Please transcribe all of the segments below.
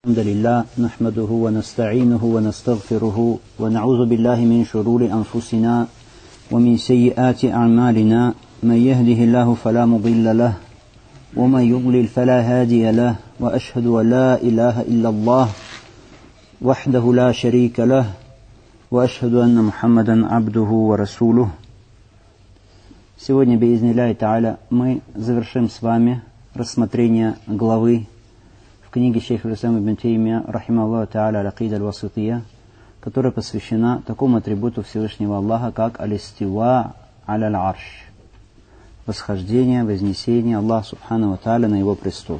الحمد لله نحمده ونستعينه ونستغفره ونعوذ بالله من شرور أنفسنا ومن سيئات أعمالنا من يهده الله فلا مضل له ومن يضلل فلا هادي له وأشهد أن لا إله إلا الله وحده لا شريك له وأشهد أن محمدا عبده ورسوله. Сегодня, биизнилляхи та'аля, мы завершим с вами рассмотрение главы в книге шейха ибн Теймия, рахимахуллаху та'аля, аль-Акида аль-Васития, которая посвящена такому атрибуту Всевышнего Аллаха, как аль-Истива аля-аль-Арш, восхождение, вознесение Аллаха субхану та'аля на его престол.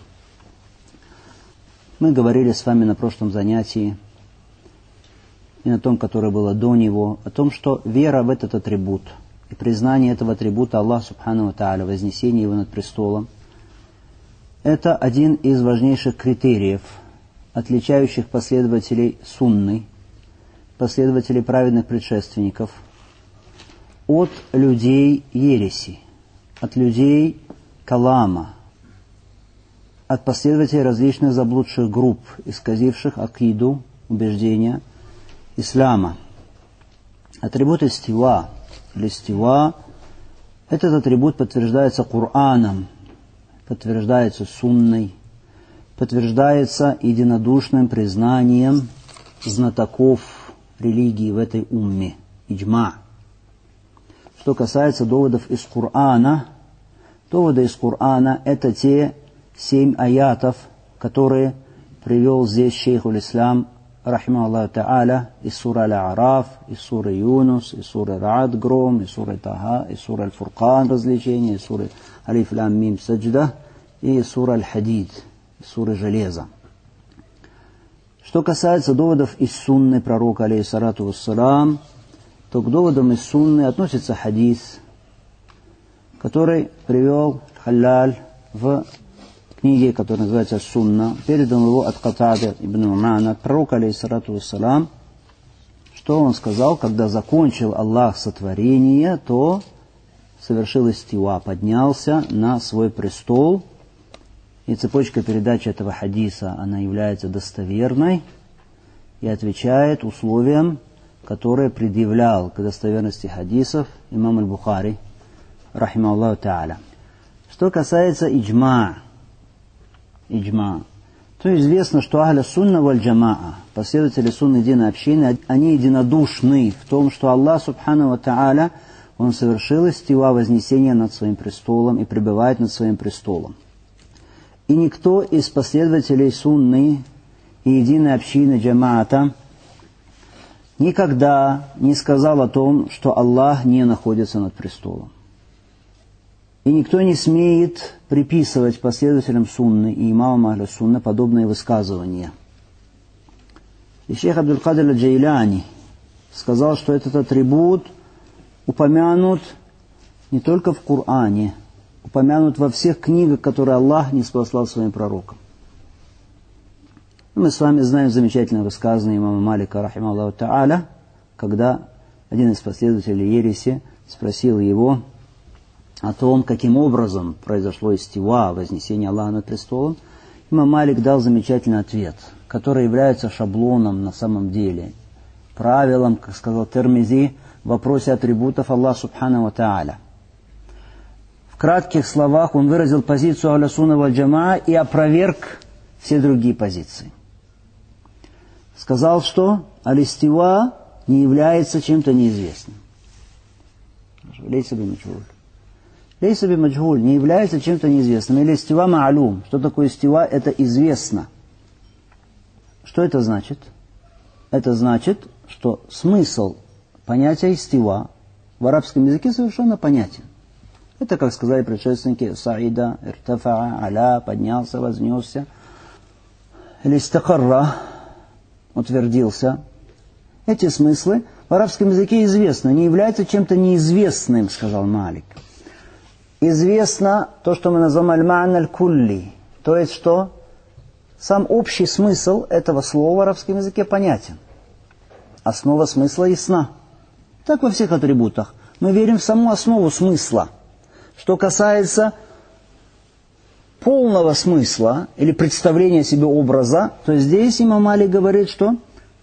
Мы говорили с вами на прошлом занятии и на том, которое было до него, о том, что вера в этот атрибут и признание этого атрибута Аллаха субхану та'аля, вознесение его над престолом, это один из важнейших критериев, отличающих последователей сунны, последователей праведных предшественников, от людей ереси, от людей калама, от последователей различных заблудших групп, исказивших акиду, убеждения ислама. Атрибут истива, или истива, этот атрибут подтверждается Кораном, подтверждается сунной, подтверждается единодушным признанием знатоков религии в этой умме, иджма. Что касается доводов из Корана, доводы из Корана – это те 7 аятов, которые привел здесь шейх аль-Ислам, рахимахуллаху та'аля, из суры Аль-А'раф, из суры Юнус, из суры Раад, Гром, из суры Таха, из суры Аль-Фуркан, развлечения, из суры Алиф Лам Мим Саджда и из суры Аль-Хадид, из суры Железа. Что касается доводов из сунны пророка, алейхиссалату вассалам, то к доводам из сунны относится хадис, который привел Халлаль в книге, которая называется «Сунна», передан его от Катады ибн Нумана, от пророка, алейхиссалату вассалам, что он сказал: когда закончил Аллах сотворение, то совершил истива, поднялся на свой престол, и цепочка передачи этого хадиса, она является достоверной и отвечает условиям, которые предъявлял к достоверности хадисов имам аль-Бухари, рахимахуллаху та'аля. Что касается иджма, то известно, что ахля сунна валь джамаа, последователи сунны единой общины, они единодушны в том, что Аллах субхану ва та'аля, Он совершил истива, вознесения над своим престолом и пребывает над своим престолом. И никто из последователей сунны и единой общины джамаата никогда не сказал о том, что Аллах не находится над престолом. И никто не смеет приписывать последователям сунны и имамам ахля сунны подобные высказывания. И шейх Абдул-Кадир аль-Джейляни сказал, что этот атрибут упомянут не только в Коране, упомянут во всех книгах, которые Аллах ниспослал своим пророкам. Мы с вами знаем замечательное высказывание имама Малика, рахимахуллаху та'аля, когда один из последователей ереси спросил его о том, каким образом произошло истива, вознесение Аллаха над престолом. Имам Малик дал замечательный ответ, который является шаблоном на самом деле, правилом, как сказал Термизи, в вопросе атрибутов Аллаха субхану ва та'аля. В кратких словах он выразил позицию ахля сунна валь джамаа и опроверг все другие позиции. Сказал, что аль-истива не является чем-то неизвестным. Лейса би маджхуль не является чем-то неизвестным. Или истива ма'алум. Что такое истива? Это известно. Что это значит? Это значит, что смысл понятия истива в арабском языке совершенно понятен. Это, как сказали предшественники, саида, иртафаа, аля, поднялся, вознесся. Или истакарра, утвердился. Эти смыслы в арабском языке известны, не являются чем-то неизвестным, сказал Малик. Известно то, что мы называем аль-ма'на аль-кулли, то есть что сам общий смысл этого слова в арабском языке понятен. Основа смысла ясна. Так во всех атрибутах. Мы верим в саму основу смысла. Что касается полного смысла или представления себе образа, то здесь имам Малик говорит, что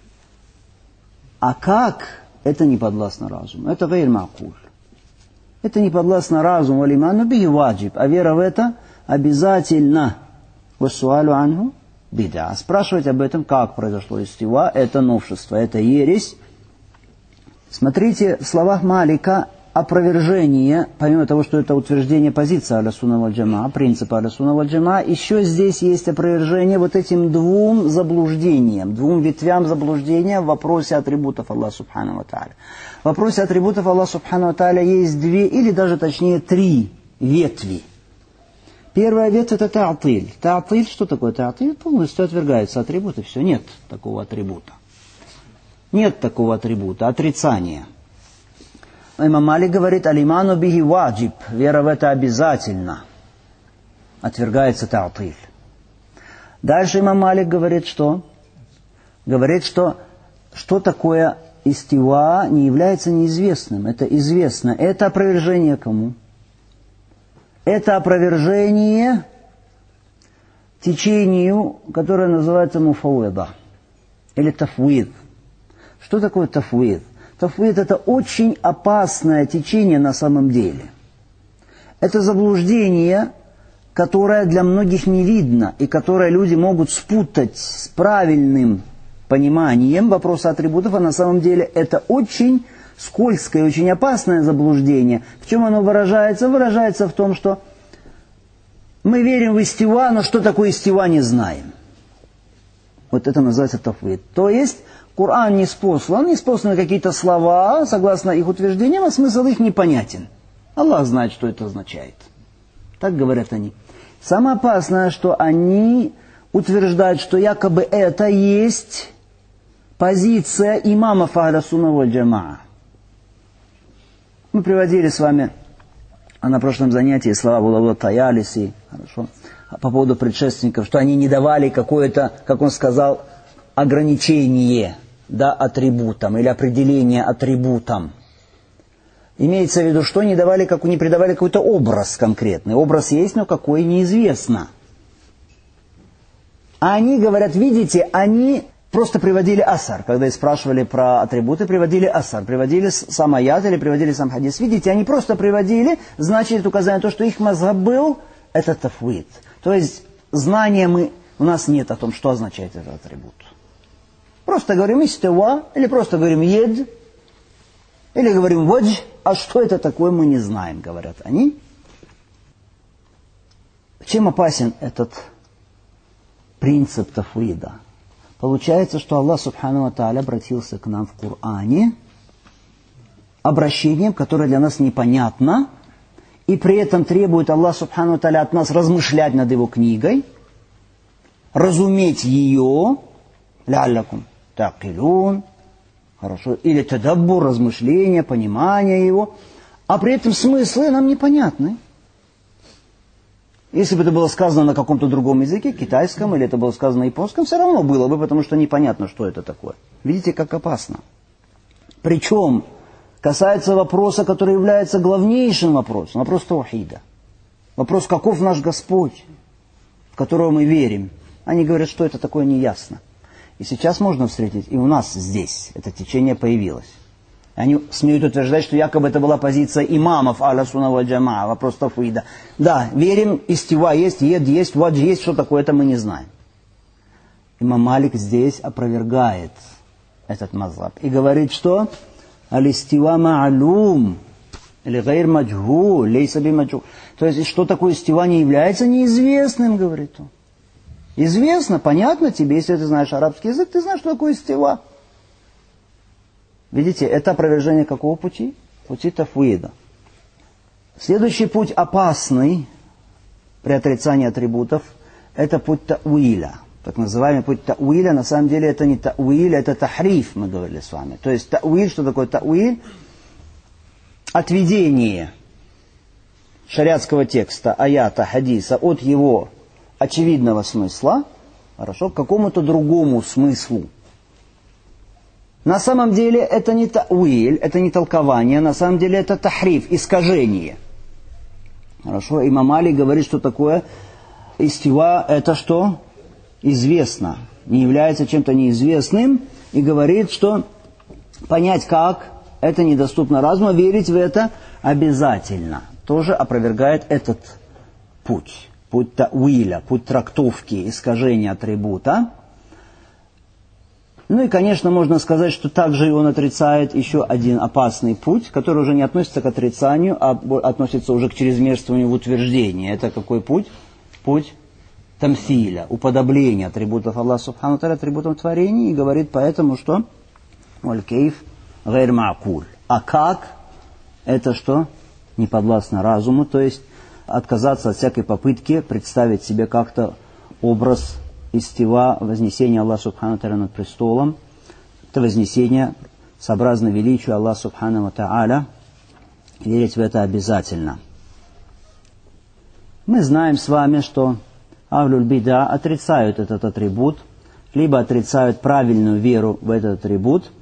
а как это не подвластно разуму? Это гайр ма'куль. Это не подвластно разуму, валь иману бихи ваджиб, а вера в это обязательно. Вассуалю анху бида. Спрашивать об этом, как произошло истива, это новшество, это ересь. Смотрите, в словах Малика опровержение, помимо того, что это утверждение позиции Ахлю-Сунна валь-Джамаа, принципа Ахлю-Сунна валь-Джамаа, еще здесь есть опровержение вот этим двум заблуждениям, двум ветвям заблуждения в вопросе атрибутов Аллаха Субхану ва Тааля. В вопросе атрибутов Аллаха Субхану ва Тааля есть две, или даже точнее три ветви. Первая ветвь — это та'тиль. Та'тиль, что такое та'тиль? Полностью отвергаются атрибуты, все, нет такого атрибута. Нет такого атрибута, отрицание. Имам Малик говорит, алиману бихи ваджиб, вера в это обязательно. Отвергается та'тиль. Дальше имам Малик говорит, что? Говорит, что такое истива не является неизвестным. Это известно. Это опровержение кому? Это опровержение течению, которое называется муфауида. Или тафвид. Что такое тафвид? Тафвид — это очень опасное течение на самом деле. Это заблуждение, которое для многих не видно, и которое люди могут спутать с правильным пониманием вопроса атрибутов, а на самом деле это очень скользкое, очень опасное заблуждение. В чем оно выражается? Выражается в том, что мы верим в истива, но что такое истива, не знаем. Вот это называется тафвид. То есть Коран ниспосланы какие-то слова, согласно их утверждениям, а смысл их непонятен. Аллах знает, что это означает. Так говорят они. Самое опасное, что они утверждают, что якобы это есть позиция имамов Ахлю-Сунна валь-Джамаа. Мы приводили с вами на прошлом занятии слова Булавла Таялиси, хорошо, по поводу предшественников, что они не давали какое-то, как он сказал, ограничение, да, атрибутам или определение атрибутам. Имеется в виду, что не придавали какой-то образ конкретный. Образ есть, но какой неизвестно. А они говорят, видите, они просто приводили асар. Когда их спрашивали про атрибуты, приводили асар. Приводили сам аят или приводили сам хадис. Видите, они просто приводили, значит, указание то, что их мазхаб был, это тафвид. То есть, знания у нас нет о том, что означает этот атрибут. Просто говорим истива, или просто говорим ед, или говорим вадж, а что это такое, мы не знаем, говорят они. Чем опасен этот принцип тафвида? Получается, что Аллах Субхану ва Тааля обратился к нам в Коране обращением, которое для нас непонятно, и при этом требует Аллах Субхану ва Тааля от нас размышлять над Его книгой, разуметь ее, ляллякум тaqилун, хорошо, или тадаббур, размышления, понимание его, а при этом смыслы нам непонятны. Если бы это было сказано на каком-то другом языке, китайском, или это было сказано на японском, все равно было бы, потому что непонятно, что это такое. Видите, как опасно. Причем касается вопроса, который является главнейшим вопросом, вопрос таухида. Вопрос, каков наш Господь, в которого мы верим. Они говорят, что это такое, неясно. И сейчас можно встретить, и у нас здесь это течение появилось. Они смеют утверждать, что якобы это была позиция имамов Ахлю-Сунна валь-Джамаа, вопрос тафвида. Да, верим, истива есть, ед есть, вадж есть, что такое, это мы не знаем. Имам Малик здесь опровергает этот мазхаб и говорит, что аль-истива ма'лум, или гайр маджхул, лейса би маджхул. То есть, что такое истива не является неизвестным, говорит он. Известно, понятно тебе, если ты знаешь арабский язык, ты знаешь, что такое истива. Видите, это опровержение какого пути? Пути тафвида. Следующий путь опасный при отрицании атрибутов, это путь та'уиля. Так называемый путь та'уиля, на самом деле это не та'уиль, это тахриф, мы говорили с вами. То есть та'уиль, что такое та'уиль? Отведение шариатского текста, аята, хадиса от его очевидного смысла, хорошо, к какому-то другому смыслу. На самом деле это не та'уиль, это не толкование, на самом деле это тахриф, искажение. Хорошо, имам Али говорит, что такое истива это что? Известно. Не является чем-то неизвестным. И говорит, что понять как, это недоступно разуму, верить в это обязательно. Тоже опровергает этот путь. Путь тауиля, путь трактовки, искажения атрибута. Ну и, конечно, можно сказать, что также и он отрицает еще один опасный путь, который уже не относится к отрицанию, а относится уже к чрезмерствованию в утверждении. Это какой путь? Путь тамсиля, уподобления атрибутов Аллаха Субхану Тааля атрибутам творения, и говорит поэтому, что «Валь-кейф гайр ма'куль». А как? Это что? Не подвластно разуму, то есть отказаться от всякой попытки представить себе как-то образ истива, вознесения Аллаха Субхану Тааля над престолом. Это вознесение сообразно величию Аллаха Субхану Тааля. Верить в это обязательно. Мы знаем с вами, что Ахлюль бида отрицают этот атрибут, либо отрицают правильную веру в этот атрибут,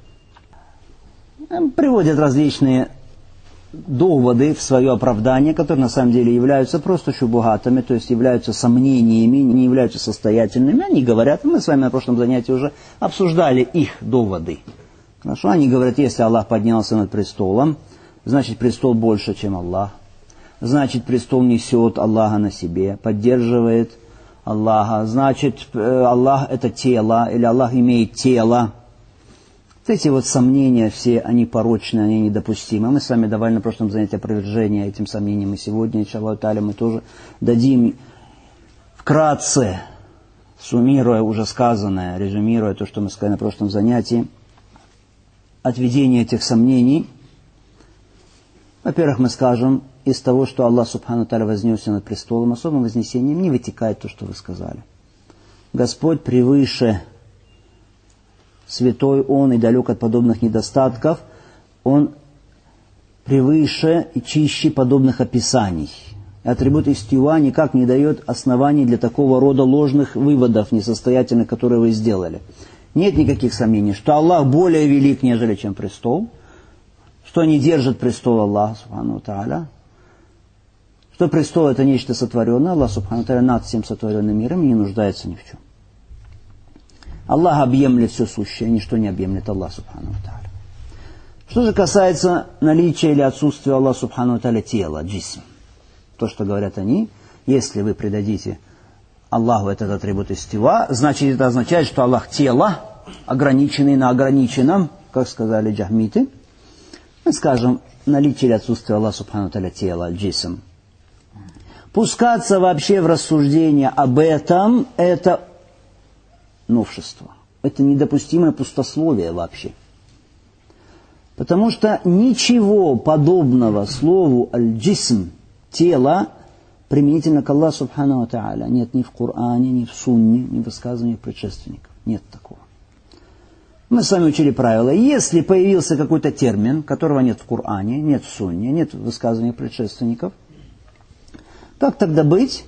приводят различные доводы в свое оправдание, которые на самом деле являются просто шубухатами, то есть являются сомнениями, не являются состоятельными. Они говорят, мы с вами на прошлом занятии уже обсуждали их доводы. Хорошо, они говорят, если Аллах поднялся над престолом, значит престол больше, чем Аллах. Значит престол несет Аллаха на себе, поддерживает Аллаха. Значит Аллах это тело, или Аллах имеет тело. Эти вот сомнения все, они порочные, они недопустимы. Мы с вами давали на прошлом занятии опровержение этим сомнениям, и сегодня, иншаллаху тааля, мы тоже дадим вкратце, суммируя уже сказанное, резюмируя то, что мы сказали на прошлом занятии, отведение этих сомнений. Во-первых, мы скажем, из того, что Аллах Субхану Тааля вознесся над престолом, особым вознесением не вытекает то, что вы сказали. Господь превыше, святой Он и далек от подобных недостатков, Он превыше и чище подобных описаний. И атрибут истива никак не дает оснований для такого рода ложных выводов несостоятельных, которые вы сделали. Нет никаких сомнений, что Аллах более велик, нежели чем престол, что не держит престол Аллаха Субхану Тааля, что престол это нечто сотворенное, Аллах Субхану Тааля над всем сотворенным миром и не нуждается ни в чем. Аллах объемлет все сущее, ничто не объемлет Аллах Субхану Тааля. Что же касается наличия или отсутствия Аллаха Субхану Тааля тела, джисм, то, что говорят они, если вы придадите Аллаху этот атрибут истива, значит это означает, что Аллах тело, ограниченный на ограниченном, как сказали джахмиты. Мы скажем, наличие или отсутствие Аллаха Субхану Тааля тела, джисм. Пускаться вообще в рассуждение об этом, это новшество. Это недопустимое пустословие вообще. Потому что ничего подобного слову аль-джисм, тело, применительно к Аллаху Субхану Тааля, нет ни в Коране, ни в Сунне, ни в высказываниях предшественников. Нет такого. Мы с вами учили правило. Если появился какой-то термин, которого нет в Коране, нет в Сунне, нет в высказываниях предшественников, как тогда быть?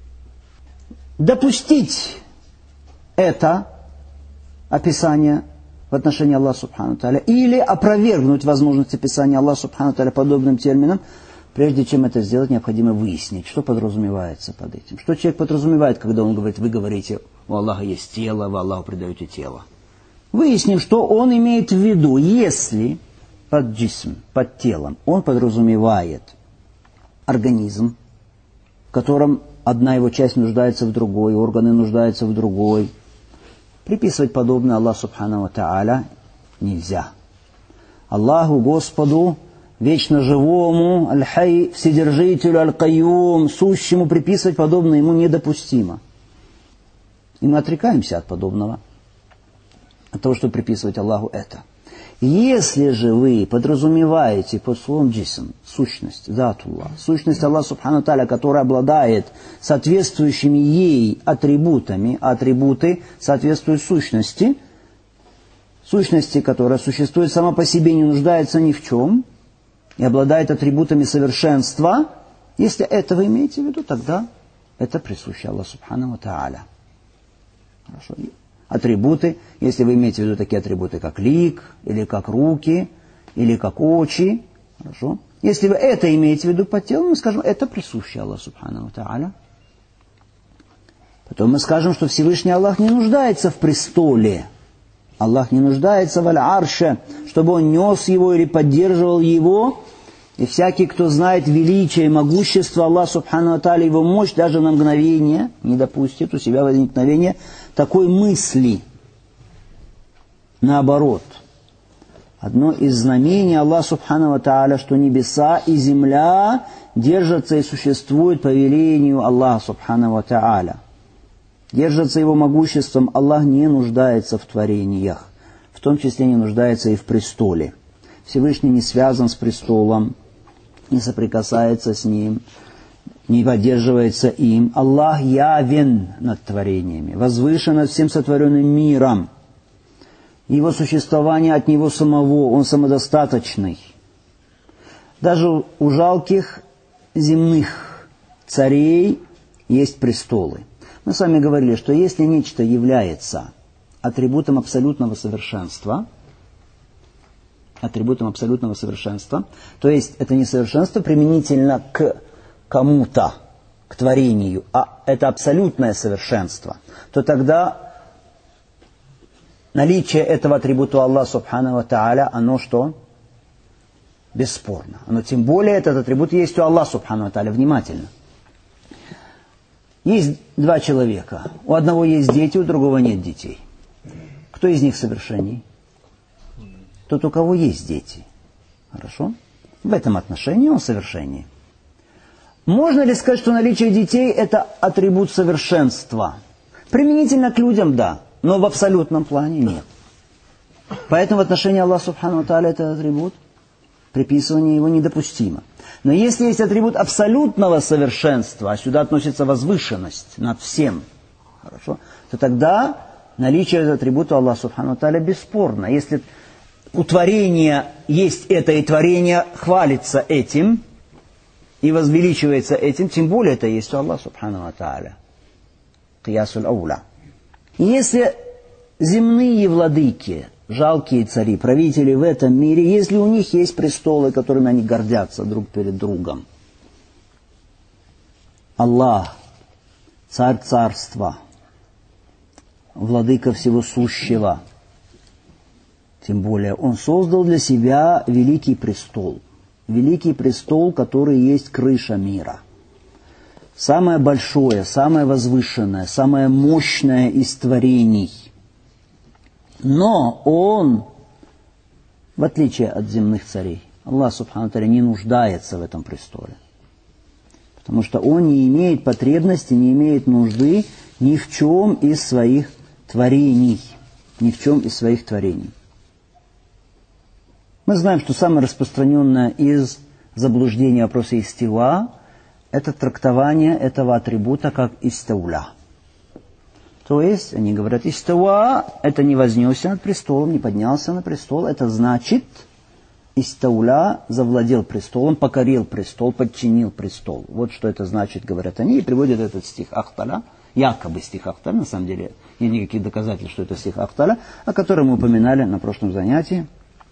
Допустить это описание в отношении Аллаха Субхану Тааля или опровергнуть возможность описания Аллаха Субхану Тааля подобным термином. Прежде чем это сделать, необходимо выяснить, что подразумевается под этим. Что человек подразумевает, когда он говорит, вы говорите, у Аллаха есть тело, вы Аллаху предаете тело. Выясним, что он имеет в виду, если под джисм, под телом, он подразумевает организм, в котором одна его часть нуждается в другой, органы нуждаются в другой. Приписывать подобное Аллаху Субхану Тааля нельзя. Аллаху, Господу, вечно живому, аль-хай, вседержителю, аль-кайюм, сущему приписывать подобное ему недопустимо. И мы отрекаемся от подобного, от того, чтобы приписывать Аллаху это. Если же вы подразумеваете под словом джисм сущность, затуллах, сущность Аллаха Субхану Тааля, которая обладает соответствующими ей атрибутами, атрибуты соответствуют сущности, которая существует сама по себе, не нуждается ни в чем, и обладает атрибутами совершенства, если это вы имеете в виду, тогда это присуще Аллаху Субхану Тааля. Хорошо. Атрибуты, если вы имеете в виду такие атрибуты, как лик, или как руки, или как очи, хорошо. Если вы это имеете в виду под телом, мы скажем, это присуще Аллаху Субхану Тааля. Потом мы скажем, что Всевышний Аллах не нуждается в престоле. Аллах не нуждается в аль-арше, чтобы Он нес его или поддерживал его. И всякий, кто знает величие и могущество Аллаха Субхану ва Тааля, его мощь, даже на мгновение не допустит у себя возникновения такой мысли. Наоборот. Одно из знамений Аллаха Субхану ва Тааля, что небеса и земля держатся и существуют по велению Аллаха Субхану ва Тааля. Держатся его могуществом. Аллах не нуждается в творениях. В том числе не нуждается и в престоле. Всевышний не связан с престолом, не соприкасается с ним, не поддерживается им. Аллах явен над творениями, возвышен над всем сотворенным миром. Его существование от Него самого, Он самодостаточный. Даже у жалких земных царей есть престолы. Мы с вами говорили, что если нечто является атрибутом абсолютного совершенства, то есть это не совершенство применительно к кому-то, к творению, а это абсолютное совершенство, то тогда наличие этого атрибута Аллаха Субхану ва Тааля, оно что? Бесспорно. Но тем более этот атрибут есть у Аллаха Субхану ва Тааля. Внимательно. Есть два человека. У одного есть дети, у другого нет детей. Кто из них совершенней? Тот, у кого есть дети. Хорошо? В этом отношении он совершеннее. Можно ли сказать, что наличие детей – это атрибут совершенства? Применительно к людям – да, но в абсолютном плане – нет. Поэтому в отношении Аллаха Субхану ва Тааля этот атрибут, приписывание его недопустимо. Но если есть атрибут абсолютного совершенства, а сюда относится возвышенность над всем, хорошо, то тогда наличие этого атрибута Аллаха Субхану ва Тааля бесспорно. Если у творения есть это, и творение хвалится этим и возвеличивается этим, тем более это есть у Аллаха Субхану ва Тааля. Киясуль ауля. Если земные владыки, жалкие цари, правители в этом мире, если у них есть престолы, которыми они гордятся друг перед другом, Аллах, царь царства, владыка всего сущего, тем более Он создал для себя великий престол, который есть крыша мира. Самое большое, самое возвышенное, самое мощное из творений. Но Он, в отличие от земных царей, Аллах Субхану ва Тааля не нуждается в этом престоле. Потому что Он не имеет потребности, не имеет нужды ни в чем из своих творений. Мы знаем, что самое распространенное из заблуждений вопроса истива – это трактование этого атрибута как истауля. То есть, они говорят, истауа – это не вознесся над престолом, не поднялся на престол. Это значит, истауля завладел престолом, покорил престол, подчинил престол. Вот что это значит, говорят они, и приводят этот стих Ахталя, якобы стих Ахталя, на самом деле нет никаких доказательств, что это стих Ахталя, о котором мы упоминали на прошлом занятии.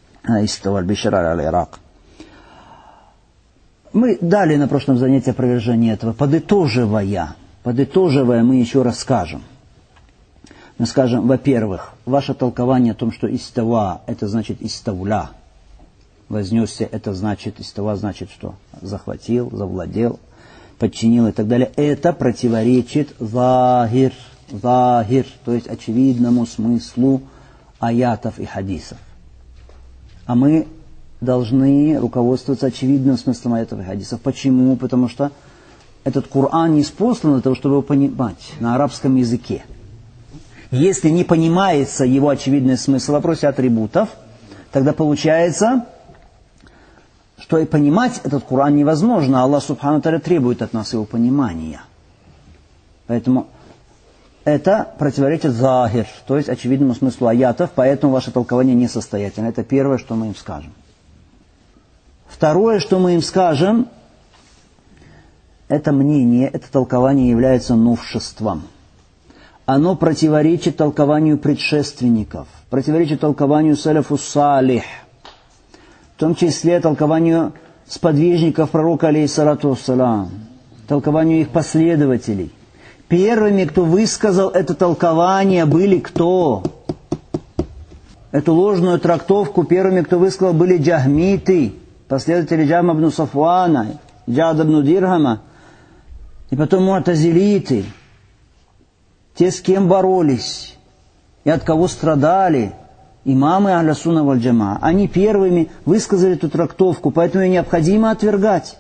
Мы дали на прошлом занятии опровержение этого, подытоживая, мы еще раз скажем. Мы скажем, во-первых, ваше толкование о том, что истава, это значит истауля, вознесся, это значит, истава значит что? Захватил, завладел, подчинил и так далее. Это противоречит захир, то есть очевидному смыслу аятов и хадисов. А мы должны руководствоваться очевидным смыслом аятов и хадисов. Почему? Потому что этот Коран не спослан для того, чтобы его понимать на арабском языке. Если не понимается его очевидный смысл в вопросе атрибутов, тогда получается, что и понимать этот Коран невозможно. Аллах Субхану ва Тааля требует от нас его понимания. Поэтому это противоречит захир, то есть очевидному смыслу аятов, поэтому ваше толкование несостоятельно. Это первое, что мы им скажем. Второе, что мы им скажем, это мнение, это толкование является новшеством. Оно противоречит толкованию предшественников, противоречит толкованию салафу салих, в том числе толкованию сподвижников пророка, алейхиссалату вассалам, толкованию их последователей. Первыми, кто высказал это толкование, были кто? Эту ложную трактовку первыми, кто высказал, были джахмиты, последователи Джахма ибн Сафвана, Джад ибн Дирхама, и потом му'тазилиты, те, с кем боролись, и от кого страдали, имамы Ахля Сунна валь Джамаа. Они первыми высказали эту трактовку, поэтому ее необходимо отвергать.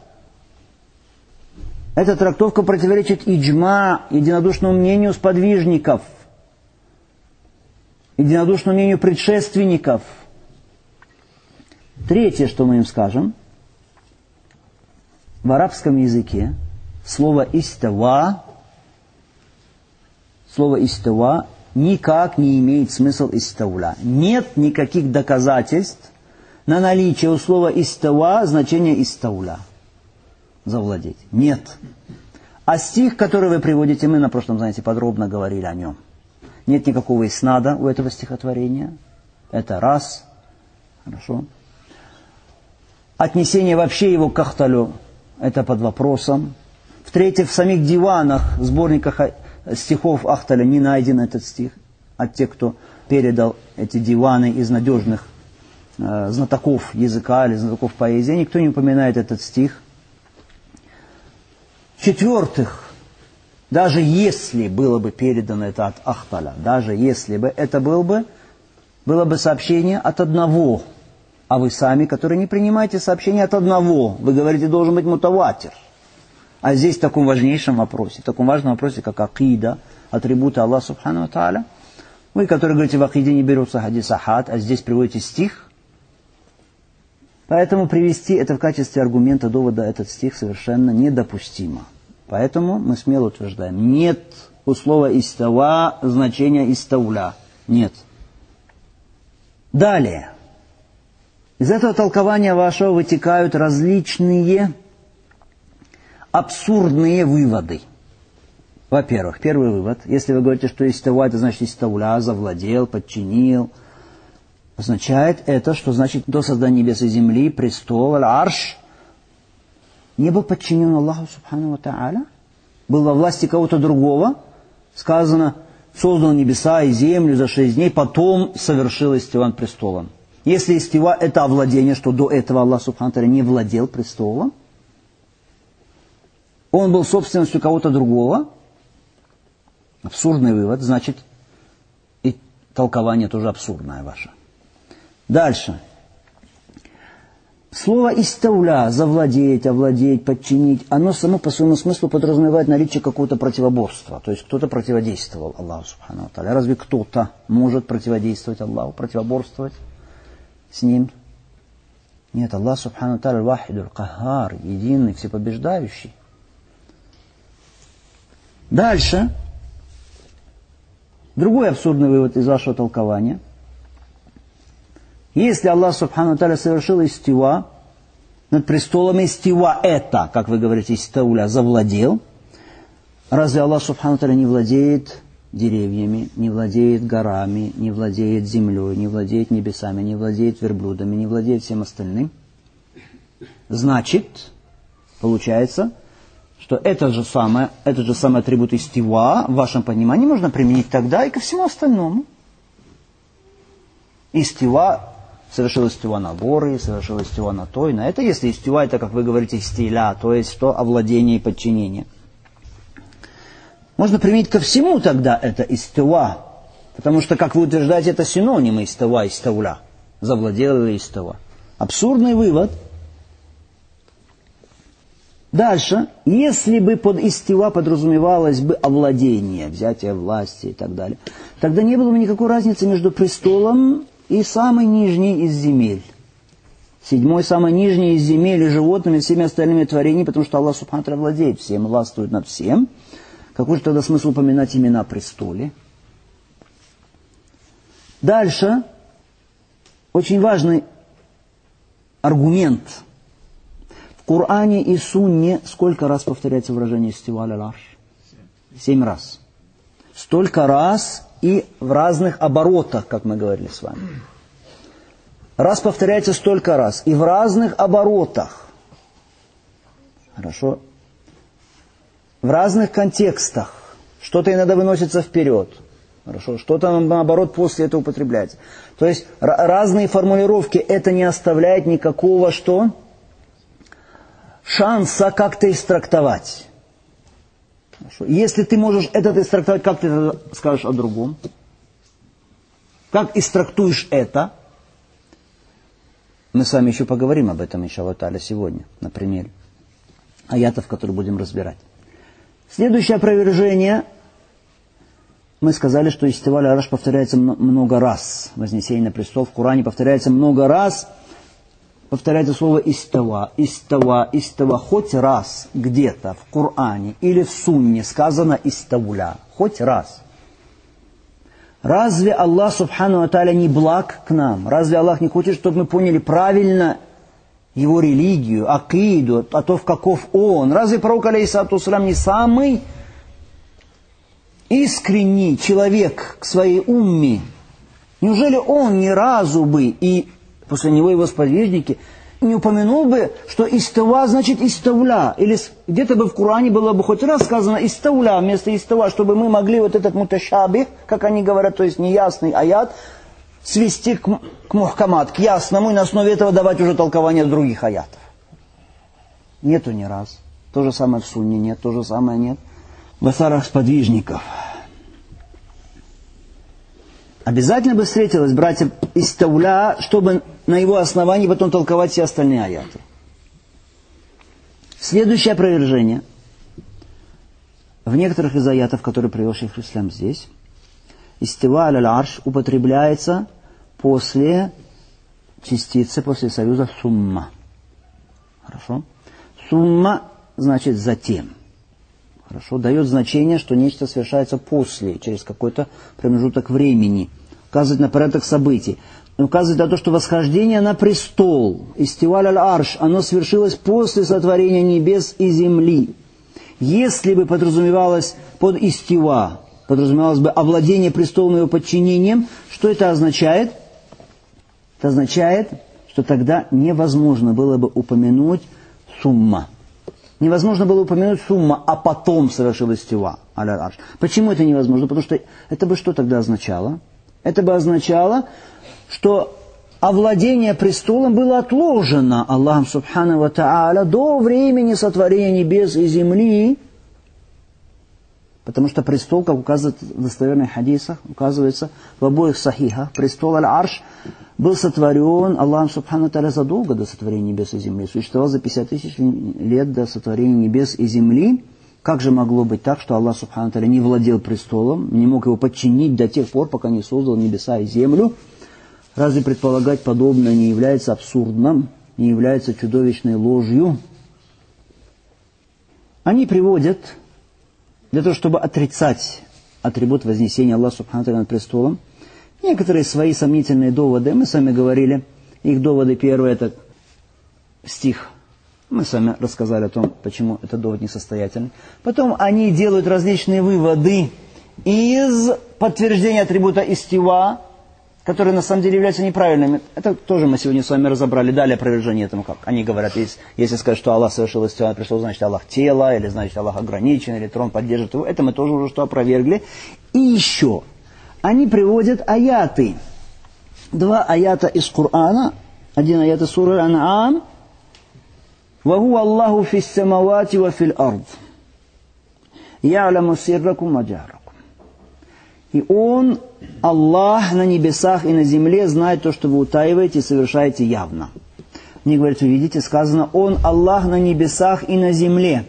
Эта трактовка противоречит иджма, единодушному мнению сподвижников, единодушному мнению предшественников. Третье, что мы им скажем, в арабском языке слово «истава» никак не имеет смысл «истауля». Нет никаких доказательств на наличие у слова «истава» значения «истауля». Завладеть. Нет. А стих, который вы приводите, мы на прошлом занятии подробно говорили о нем. Нет никакого иснада у этого стихотворения. Это раз. Хорошо. Отнесение вообще его к Ахталю, это под вопросом. В-третьих, в самих диванах, сборниках стихов Ахталя не найден этот стих. От тех, кто передал эти диваны из надежных знатоков языка или знатоков поэзии, никто не упоминает этот стих. В-четвертых, даже если было бы передано это от Ахталя, даже если бы это было бы сообщение от одного, а вы сами, которые не принимаете сообщение от одного, вы говорите, должен быть мутаватир. А здесь в таком важнейшем вопросе, в таком важном вопросе, как акида, атрибуты Аллаха Субхану ва Тааля, вы, которые говорите, в акиде не берутся хадис ахад, а здесь приводите стих, поэтому привести это в качестве аргумента, довода, этот стих совершенно недопустимо. Поэтому мы смело утверждаем, нет у слова «истава» значения «истауля». Нет. Далее. Из этого толкования вашего вытекают различные абсурдные выводы. Во-первых, первый вывод. Если вы говорите, что «истава» это значит «истауля», завладел, подчинил, означает это, что значит до создания небес и земли, престол, аль-арш, не был подчинен Аллаху Субхану ва Тааля, был во власти кого-то другого, сказано, создал небеса и землю за 6 дней, потом совершил истива над престолом. Если истива это овладение, что до этого Аллах Субхану ва Тааля не владел престолом, он был собственностью кого-то другого, абсурдный вывод, значит, и толкование тоже абсурдное ваше. Дальше. Слово «истауля» – завладеть, овладеть, подчинить, оно само по своему смыслу подразумевает наличие какого-то противоборства. То есть кто-то противодействовал Аллаху Субхану ва Тааля. Разве кто-то может противодействовать Аллаху, противоборствовать с Ним? Нет, Аллах Субхану ва Тааля аль-вахид, аль-кахар, единый, всепобеждающий. Дальше. Другой абсурдный вывод из вашего толкования. Если Аллах Субхану ва Тааля совершил истива над престолом, истива это, как вы говорите, истауля, завладел, разве Аллах Субхану ва Тааля не владеет деревьями, не владеет горами, не владеет землей, не владеет небесами, не владеет верблюдами, не владеет всем остальным? Значит, получается, что этот же самый атрибут истива в вашем понимании можно применить тогда и ко всему остальному. Истива, совершил истива на горы, совершил истива на то и на это. Если истива это, как вы говорите, стиля, то есть что овладение и подчинение. Можно применить ко всему тогда это истива, потому что, как вы утверждаете, это синонимы истива, истауля, завладел или истива. Абсурдный вывод. Дальше, если бы под истива подразумевалось бы овладение, взятие власти и так далее, тогда не было бы никакой разницы между престолом и самый нижний из земель. 7-й самый нижний из земель и животными, и всеми остальными творениями, потому что Аллах Субхану ва Тааля владеет всем, властвует над всем. Какой же тогда смысл упоминать имена о престоле? Дальше, очень важный аргумент. В Коране и Сунне сколько раз повторяется выражение «истива аль-арш»? 7 раз. Столько раз и в разных оборотах, как мы говорили с вами. Раз повторяется столько раз и в разных оборотах. Хорошо? В разных контекстах. что-то иногда выносится вперед. Хорошо, что-то, наоборот, после этого употребляется. То есть разные формулировки, это не оставляет никакого что? Шанса как-то истрактовать. Хорошо. Если ты можешь это истрактовать, как ты это скажешь о другом? Как истрактуешь это? Мы с вами еще поговорим об этом, иншаллах тааля, сегодня, на примере аятов, которые будем разбирать. Следующее опровержение. Мы сказали, что истива аль-арш повторяется много раз. Вознесение на престол в Коране повторяется много раз. Повторяется слово истава, истава, истава. Хоть раз где-то в Коране или в Сунне сказано иставуля. Хоть раз. Разве Аллах субхану ва тааля не благ к нам? Разве Аллах не хочет, чтобы мы поняли правильно Его религию, акиду, а то, в каков Он? Разве пророк, алейхиссалату вассалям, не самый искренний человек к своей умме? Неужели он ни разу бы, и после него его сподвижники, не упомянул бы, что истава значит иставля? Или где-то бы в Коране было бы хоть раз сказано иставля вместо истава, чтобы мы могли вот этот муташабих, как они говорят, то есть неясный аят, свести к мухкамат, к ясному, и на основе этого давать уже толкование других аятов. Нету ни раз. То же самое в Сунне нет, то же самое нет в асарах сподвижников. Обязательно бы встретилось, братья, иставля, чтобы на его основании потом толковать все остальные аяты. Следующее опровержение. В некоторых из аятов, которые привел шейх ислам здесь, истива аль-арш употребляется после частицы, после союза сумма. Хорошо? Сумма значит затем. Хорошо? Дает значение, что нечто совершается после, через какой-то промежуток времени. Указывает на порядок событий. Указывает на то, что восхождение на престол, истива аль-арш, оно свершилось после сотворения небес и земли. Если бы подразумевалось под истива, подразумевалось бы овладение престолом и его подчинением, что это означает? Это означает, что тогда невозможно было бы упомянуть сумма. Невозможно было упомянуть сумма, а потом совершил истива аль-арш. Почему это невозможно? Потому что это бы что тогда означало? Это бы означало, что овладение престолом было отложено Аллахом субхану ва тааля до времени сотворения небес и земли. Потому что престол, как указывает в достоверных хадисах, указывается в обоих сахихах, престол аль-арш был сотворен Аллахом субхану ва тааля задолго до сотворения небес и земли. Существовал за 50 тысяч лет до сотворения небес и земли. Как же могло быть так, что Аллах субхану ва тааля не владел престолом, не мог его подчинить до тех пор, пока не создал небеса и землю? Разве предполагать подобное не является абсурдным, не является чудовищной ложью? Они приводят, для того, чтобы отрицать атрибут вознесения Аллаха субхану ва тааля над престолом, некоторые свои сомнительные доводы. Мы с вами говорили, их доводы первые, это стих. Мы с вами рассказали о том, почему этот довод несостоятельный. Потом они делают различные выводы из подтверждения атрибута истива, которые на самом деле являются неправильными. Это тоже мы сегодня с вами разобрали. Дали опровержение этому, как они говорят. Если сказать, что Аллах совершил истива на престол, значит Аллах тело, или значит Аллах ограничен, или трон поддержит его. Это мы тоже уже что опровергли. И еще. Они приводят аяты. Два аята из Корана. Один аят из суры Ан'ам. وَهُوَ اللَّهُ فِي السَّمَوَاتِ وَفِي الْأَرْضِ يَعْلَمُ سِرَّكُمْ وَجَهْرَكُمْ. И Он, Аллах на небесах и на земле, знает то, что вы утаиваете и совершаете явно. Мне говорят, вы видите, сказано, Он, Аллах на небесах и на земле.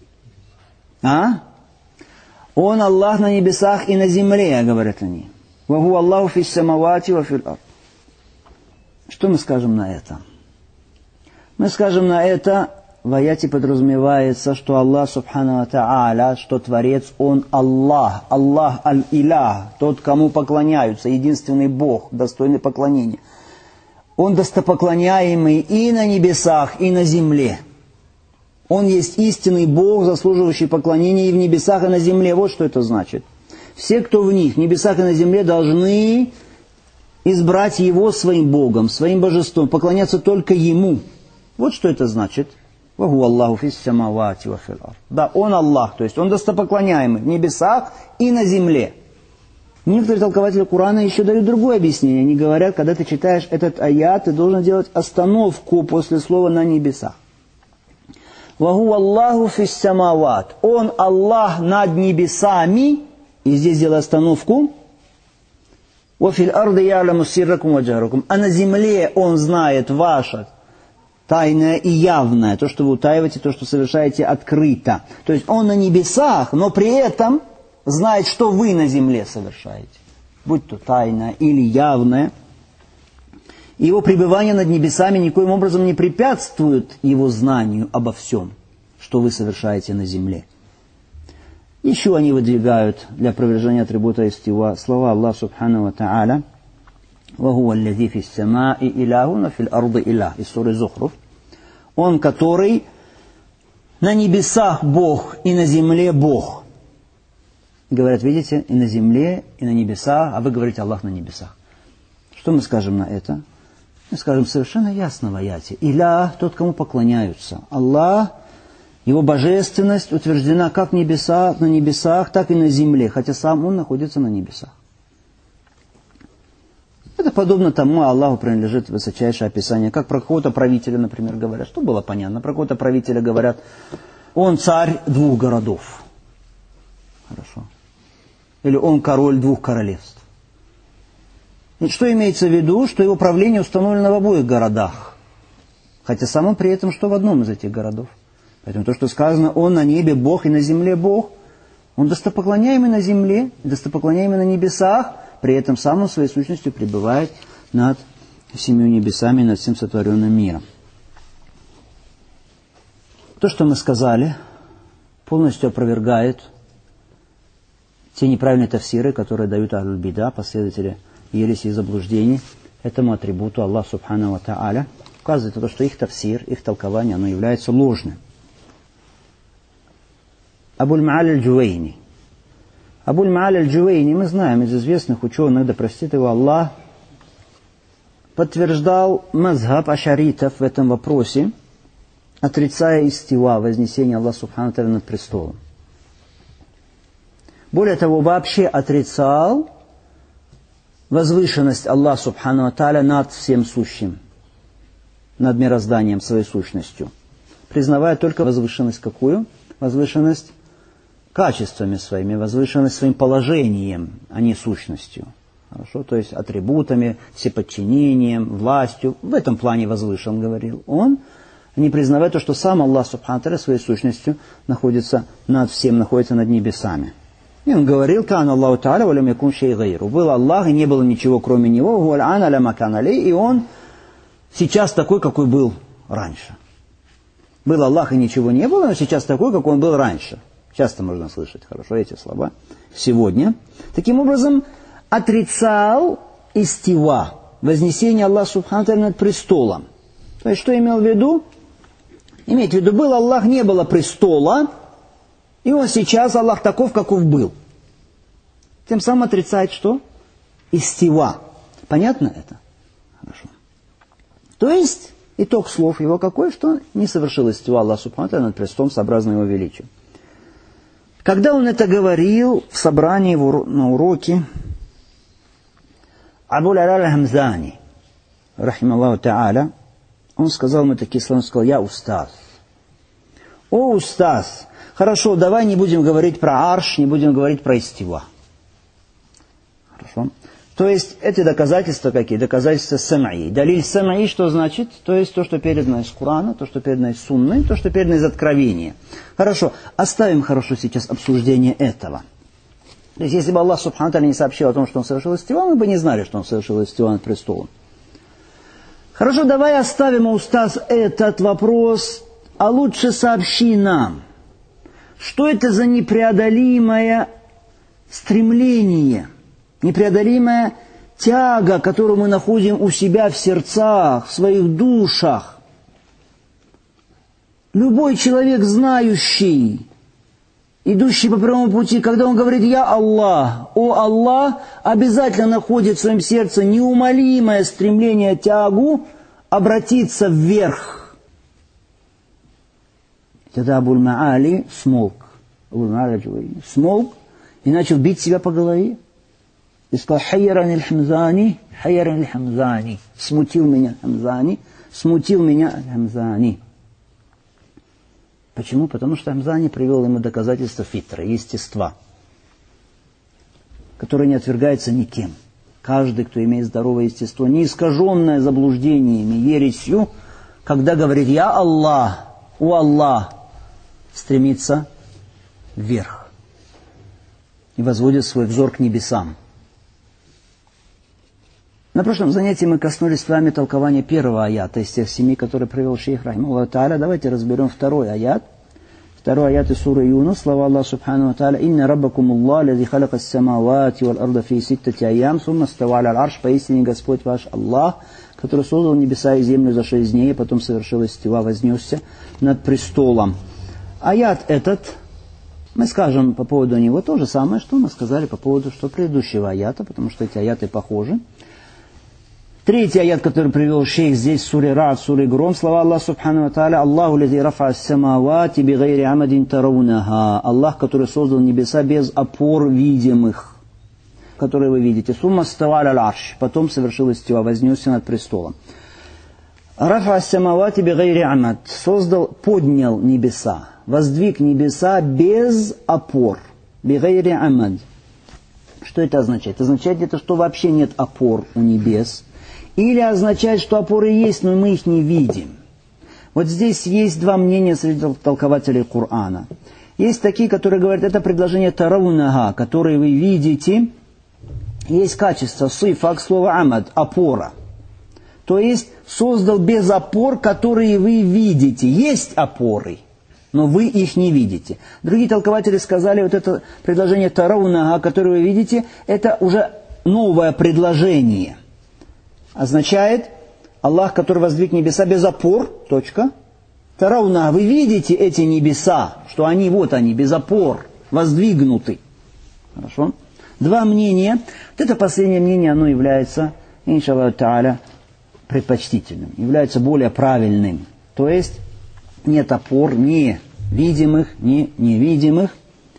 Он, Аллах на небесах и на земле, говорят они. وَهُوَ اللَّهُ فِي السَّمَوَاتِ وَفِي الْأَرْضِ. Что мы скажем на это? Мы скажем на это, в аяте подразумевается, что Аллах субхану ва тааля, что Творец, Он Аллах, Аллах аль-Илях, тот, кому поклоняются, единственный Бог, достойный поклонения. Он достопоклоняемый и на небесах, и на земле. Он есть истинный Бог, заслуживающий поклонения и в небесах, и на земле. Вот что это значит. Все, кто в них, в небесах и на земле, должны избрать Его своим Богом, своим божеством, поклоняться только Ему. Вот что это значит. Ваху Аллаху фис самавати ва фил ард. Да, Он Аллах, то есть Он достопоклоняемый в небесах и на земле. Некоторые толкователи Корана еще дают другое объяснение. Они говорят, когда ты читаешь этот аят, ты должен делать остановку после слова «на небесах». Ваху Аллаху фис самават. Он Аллах над небесами. И здесь делай остановку. Ва фил арди я'ламу сирракум ва джахракум. А на земле Он знает ваше тайное и явное. То, что вы утаиваете, то, что совершаете открыто. То есть Он на небесах, но при этом знает, что вы на земле совершаете. Будь то тайное или явное. Его пребывание над небесами никоим образом не препятствует Его знанию обо всем, что вы совершаете на земле. Еще они выдвигают для опровержения атрибута истива слова Аллаха Субхану ва Та'аля «Ваху аллази фис самаи илахун, а фил арди илах» из суры Зухруф. Он, который на небесах Бог и на земле Бог. Говорят, видите, и на земле, и на небесах, а вы говорите Аллах на небесах. Что мы скажем на это? Мы скажем совершенно ясно в аяте. Илях, тот, кому поклоняются. Аллах, Его божественность утверждена как на небесах, так и на земле, хотя сам Он находится на небесах. Это подобно тому, Аллаху принадлежит высочайшее описание, как про какого-то правителя, например, говорят. Что было понятно? Про какого-то правителя говорят, он царь 2 городов. Хорошо. Или он король 2 королевств. И что имеется в виду? Что его правление установлено в обоих городах. Хотя сам он при этом что в одном из этих городов. Поэтому то, что сказано, он на небе Бог и на земле Бог, он достопоклоняемый на земле, достопоклоняемый на небесах, при этом сам он своей сущностью пребывает над 7 небесами, над всем сотворенным миром. То, что мы сказали, полностью опровергает те неправильные тафсиры, которые дают аль-бида, последователи ереси и заблуждений, этому атрибуту Аллах Субхану ва Та'аля, указывает на то, что их тафсир, их толкование, оно является ложным. Абуль-Ма'аль аль-Джувейни. Абуль-Ма'аль аль-Джувейни, мы знаем из известных ученых, да простит его Аллах, подтверждал мазхаб ашаритов в этом вопросе, отрицая истива, вознесение Аллаха Субхану ва Та'аля над престолом. Более того, вообще отрицал возвышенность Аллаха Субхану ва Та'аля над всем сущим, над мирозданием своей сущностью, признавая только возвышенность какую? Возвышенность качествами своими, возвышенность своим положением, а не сущностью. Хорошо? То есть атрибутами, всеподчинением, властью. В этом плане возвышен, говорил он, не признавая то, что сам Аллах Субхану ва Та'аля своей сущностью находится над всем, находится над небесами. И он говорил, «Кан Аллаху Та'аля валям якун шей гайру». Был Аллах, и не было ничего кроме Него, «Гуал'ан аля макан алей», и Он сейчас такой, какой был раньше. Был Аллах, и ничего не было, но сейчас такой, какой Он был раньше. Часто можно слышать, хорошо, эти слова сегодня. Таким образом, отрицал истива, вознесение Аллаха Субхану ва Та'аля над престолом. То есть, что имел в виду? Имеет в виду, был Аллах, не было престола, и Он сейчас, Аллах, таков, каков был. Тем самым отрицает что? Истива. Понятно это? Хорошо. То есть, итог слов его какой? Что он не совершил истива Аллаха Субхану ва Та'аля над престолом сообразно Его величию. Когда он это говорил в собрании на уроке, Абуль-Аляль аль-Хамзани, рахималлаху та'аля, он сказал мне такие слова, он сказал, я устаз. О, устаз, хорошо, давай не будем говорить про арш, не будем говорить про истива. Хорошо. То есть, эти доказательства какие? Доказательства сам'и. Далиль сам'и, что значит? То есть, то, что передано из Корана, то, что передано из Сунны, то, что передано из Откровения. Хорошо, оставим хорошо сейчас обсуждение этого. То есть, если бы Аллах Субхану ва Та'аля не сообщил о том, что Он совершил истива, мы бы не знали, что Он совершил истива над престолом. Хорошо, давай оставим, устаз, этот вопрос, а лучше сообщи нам, что это за непреодолимое стремление, непреодолимая тяга, которую мы находим у себя в сердцах, в своих душах. Любой человек, знающий, идущий по прямому пути, когда он говорит «Я Аллах», «О Аллах», обязательно находит в своем сердце неумолимое стремление, тягу обратиться вверх. Тогда Абуль-Маали смолк. Абуль-Маали смолк и начал бить себя по голове. И сказал: «Хайяран аль-Хамзани, смутил меня Хамзани». Почему? Потому что Хамзани привел ему доказательства фитры, естества, которое не отвергается никем. Каждый, кто имеет здоровое естество, не искаженное заблуждениями, ересью, когда говорит «Я Аллах», «О Аллах», стремится вверх и возводит свой взор к небесам. На прошлом занятии мы коснулись с вами толкования первого аята из тех 7, которые привел шейх рахимахуллах тааля. Давайте разберем второй аят. Второй аят из суры Юнус. Слова Аллаха субхану ва тааля: «Инна раббакум Аллах, лази халака ас-самавати вал арда фи ситтати айям, сумма става аля аль-арш». Поистине Господь ваш Аллах, который создал небеса и землю за 6 дней, потом совершил истива, вознесся над престолом. Аят этот, мы скажем по поводу него то же самое, что мы сказали по поводу предыдущего аята, потому что эти аяты похожи. Третий аят, который привел шейх здесь, в суре Рад, в суре Гром, слова Аллаха субхану ва тааля: «Аллаху лази рафа ас-самавати бигайри амадин таравунаха». Аллах, который создал небеса без опор видимых, которые вы видите. «Сумма става аля аль-арш». Потом совершил истива, вознесся над престолом. «Рафа ас-самавати бигайри амад». Создал, поднял небеса, воздвиг небеса без опор. Бигайри амад. Что это означает? Это означает это, что вообще нет опор у небес. Или означает, что опоры есть, но мы их не видим. Вот здесь есть два мнения среди толкователей Корана. Есть такие, которые говорят, это предложение тараунага, которые вы видите. Есть качество сифа, слово амад, опора. То есть создал без опор, которые вы видите. Есть опоры, но вы их не видите. Другие толкователи сказали, вот это предложение тараунага, которое вы видите, это уже новое предложение. Означает, Аллах, который воздвиг небеса без опор, точка. Тарауна, вы видите эти небеса, что они, вот они, без опор, воздвигнуты. Хорошо? Два мнения. Вот это последнее мнение, оно является, иншаллаху тааля, предпочтительным, является более правильным. То есть, нет опор ни видимых, ни невидимых.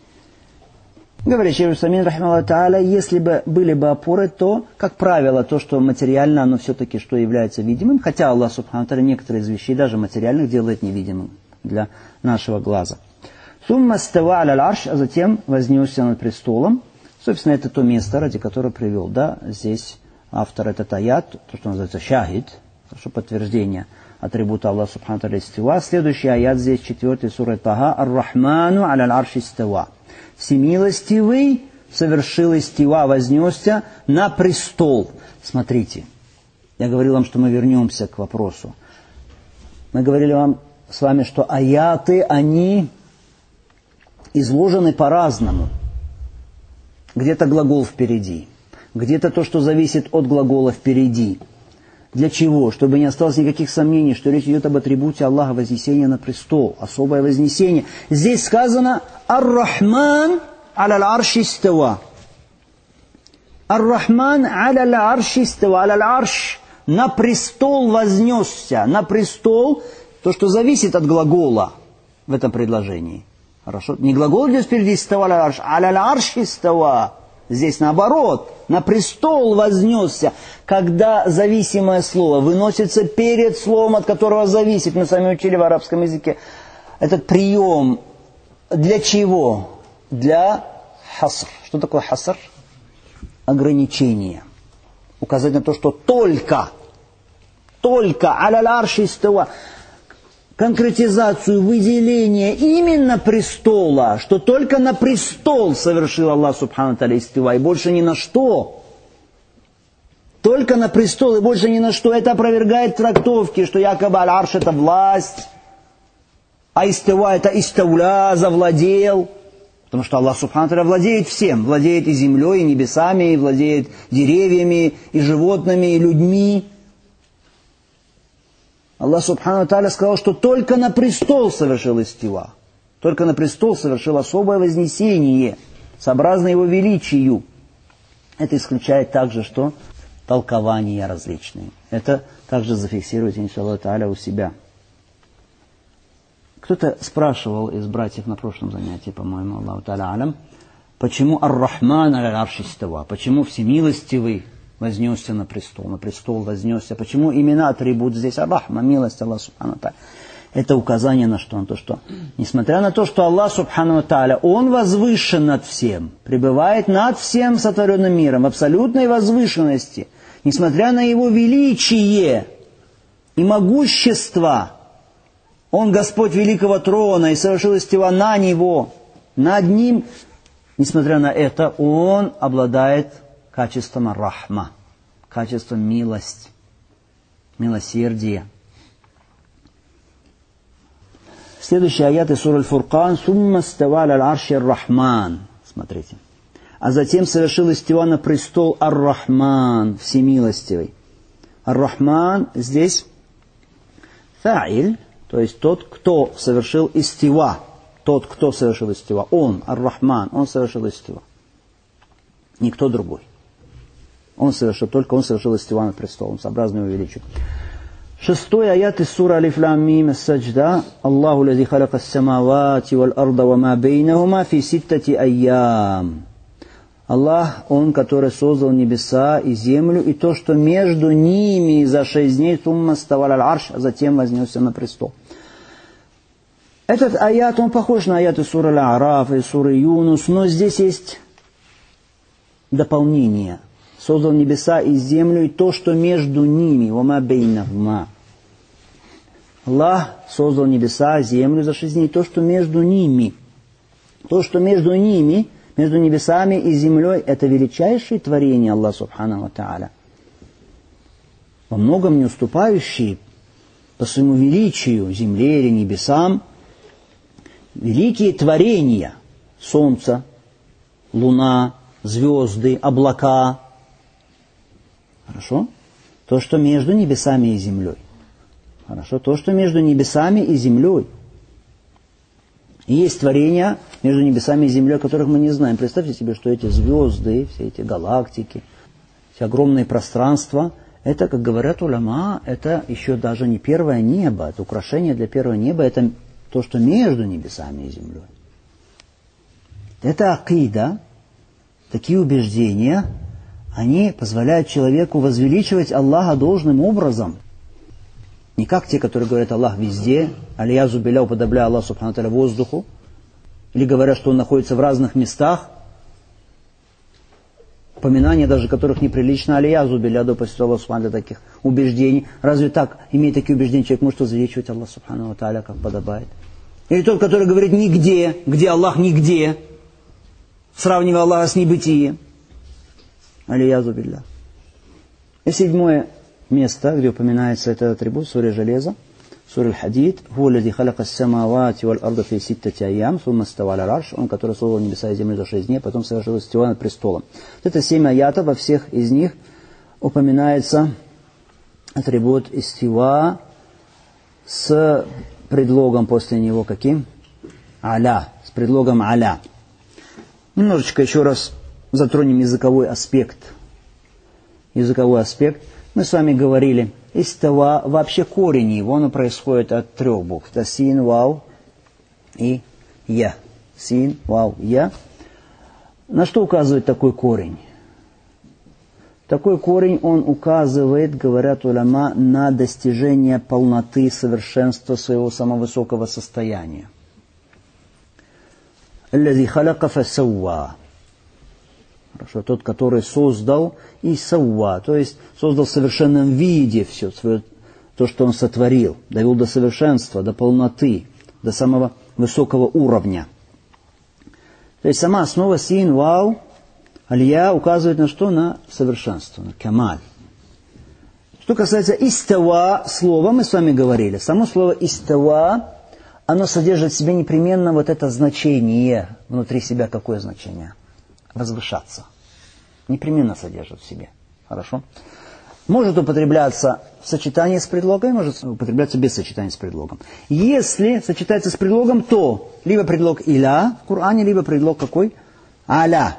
Говорит шейх Усаймин рахимахуллах тааля, если бы были бы опоры, то, как правило, то, что материально, оно все-таки что является видимым, хотя Аллах субхану тааля некоторые из вещей, даже материальных, делает невидимым для нашего глаза. Сумма става аля аль-арш, а затем вознесся над престолом. Собственно, это то место, ради которого привел, да, здесь автор этот аят, то, что называется шахид, что подтверждение атрибута Аллаха субхану тааля истива. Следующий аят здесь, 4 сура Таха: «Ар-Рахману аля аль-арши истава». Всемилостивый совершил истива, вознесся на престол. Смотрите, я говорил вам, что мы вернемся к вопросу. Мы говорили вам с вами, что аяты, они изложены по-разному. Где-то глагол впереди, где-то то, что зависит от глагола впереди. Для чего? Чтобы не осталось никаких сомнений, что речь идет об атрибуте Аллаха, вознесения на престол, особое вознесение. Здесь сказано «Ар-Рахман аля аль-арши истава». «Ар-Рахман аля аль-арши истава». Аля аль-арш, на престол вознесся. На престол, то, что зависит от глагола в этом предложении. Хорошо? Не глагол здесь впереди «истава аля аль-арш», аля аль-арши истава. Здесь наоборот, на престол вознесся, когда зависимое слово выносится перед словом, от которого зависит. Мы с вами учили в арабском языке этот прием. Для чего? Для хаср. Что такое хаср? Ограничение. Указать на то, что только аля аль-арши истава. Конкретизацию, выделение именно престола, что только на престол совершил Аллах субхану тааля истива, и больше ни на что. Только на престол и больше ни на что. Это опровергает трактовки, что якобы аль-арш это власть, а истива это истауля, завладел. Потому что Аллах субхану тааля владеет всем, владеет и землей, и небесами, и владеет деревьями, и животными, и людьми. Аллах субхану тааля сказал, что только на престол совершил истива. Только на престол совершил особое вознесение, сообразно его величию. Это исключает также, что толкования различные. Это также зафиксируйте, иншаллах тааля, у себя. Кто-то спрашивал из братьев на прошлом занятии, по-моему, Аллаху та'аля алям, почему Ар-Рахман аль-Арш истава, почему всемилостивый вознесся на престол вознесся, почему именно атрибут здесь Ар-Рахма, милость Аллаха субхану та'аля. Это указание на что? На то, что, несмотря на то, что Аллах субхану та'аля, Он возвышен над всем, пребывает над всем сотворенным миром, в абсолютной возвышенности, несмотря на Его величие и могущество, Он Господь великого трона и совершил истива на Него, над Ним, несмотря на это, Он обладает качеством рахма, качеством милость, милосердия. Следующий аят из суры Аль-Фуркан. «Сумма става аль-арши ар-Рахман». Смотрите. А затем совершил истива на престол Ар-Рахман, всемилостивый. Ар-Рахман здесь фа'иль, то есть тот, кто совершил истива. Тот, кто совершил истива. Он, Ар-Рахман, он совершил истива. Никто другой. Только он совершил истива над престолом, сообразно его величию. Шестой аят из суры Алиф Лам Мим Ас-Саджда. Аллаху лази халака ас-самавати валь арда ва ма бейнахума фи ситтати айям. Аллах, Он, который создал небеса и землю, и то, что между ними за 6 дней, сумма ставал аль-арш, а затем вознесся на престол. Этот аят, он похож на аят из суры Аль-А'раф, из суры Юнус, но здесь есть дополнение. Создал небеса и землю, и то, что между ними. Вама бейнахума. Аллах создал небеса, землю за 6 дней, то, что между ними. То, что между ними, между небесами и землей, это величайшее творение Аллаха субхану ва та'аля. Во многом не уступающие по своему величию земле или небесам. Великие творения. Солнце, луна, звезды, облака. Хорошо? То, что между небесами и землей. Хорошо? То, что между небесами и землей. И есть творения между небесами и землей, которых мы не знаем. Представьте себе, что эти звезды, все эти галактики, все огромные пространства, это, как говорят уляма, это еще даже не первое небо. Это украшение для первого неба. Это то, что между небесами и землей. Это акида, такие убеждения, они позволяют человеку возвеличивать Аллаха должным образом. Не как те, которые говорят Аллах везде, алиязу билля, уподобляя Аллаху субхану та'аля воздуху, или говорят, что Он находится в разных местах, упоминания даже которых неприлично, алиязу билля, допустим, Аллаху субхану та'аля таких убеждений. Разве так, имея такие убеждения, человек может возвеличивать Аллаха субхану та'аля, как подобает? Или тот, который говорит нигде, где Аллах нигде, сравнивая Аллаха с небытием. Алиязу билля. И 7 место, где упоминается этот атрибут, суре Железа, суре Аль-Хадид. «Ху аллади халака ас-самавати валь арда фи ситтати айям, сумма става аль-арш». Он, который создал небеса и землю за 6 дней, потом совершил истива над престолом. Это 7 аятов, во всех из них упоминается атрибут истива с предлогом после него каким? Аля. С предлогом аля. Немножечко еще раз затронем языковой аспект. Языковой аспект. Мы с вами говорили, истава, вообще корень его, оно происходит от 3 букв. Это син, вау и я. Син, вау, я. На что указывает такой корень? Такой корень, он указывает, говорят уляма, на достижение полноты, совершенства своего самого высокого состояния. «Аллази халяка фасауа». Хорошо, тот, который создал и сауа, то есть создал в совершенном виде все, то, что он сотворил, довел до совершенства, до полноты, до самого высокого уровня. То есть сама основа син, вау, алия указывает на что? На совершенство, на камаль. Что касается истава слова, мы с вами говорили. Само слово истава, оно содержит в себе непременно вот это значение. Внутри себя какое значение? Возвышаться. Непременно содержит в себе. Хорошо? Может употребляться в сочетании с предлогом, может употребляться без сочетания с предлогом. Если сочетается с предлогом, то либо предлог иля в Коране, либо предлог какой? Аля.